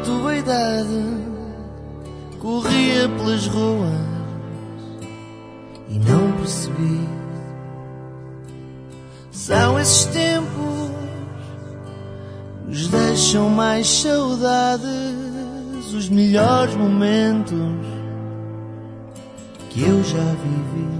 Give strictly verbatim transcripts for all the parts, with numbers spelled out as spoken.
tua idade corria pelas ruas e não percebi. São esses tempos que nos deixam mais saudades, os melhores momentos que eu já vivi.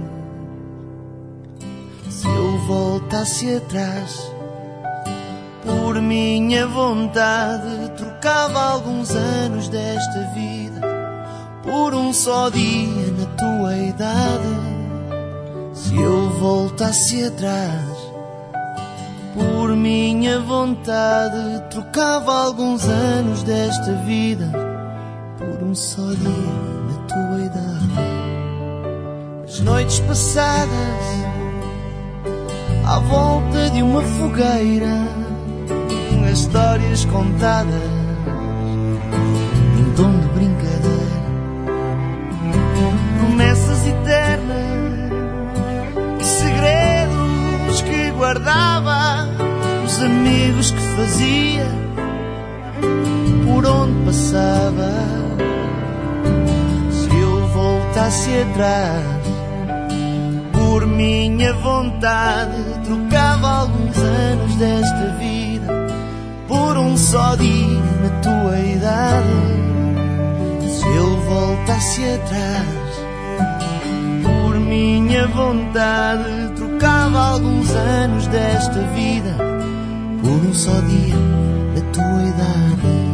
Se eu voltasse atrás, por minha vontade, trocava alguns anos desta vida por um só dia na tua idade. Se eu voltasse atrás, por minha vontade, trocava alguns anos desta vida por um só dia na tua idade. As noites passadas à volta de uma fogueira, as histórias contadas em tom de brincadeira, promessas eternas, segredos que guardava, os amigos que fazia por onde passava. Se eu voltasse atrás, por minha vontade, trocava alguns anos desta vida por um só dia na tua idade. Se eu voltasse atrás, por minha vontade, trocava alguns anos desta vida por um só dia na tua idade.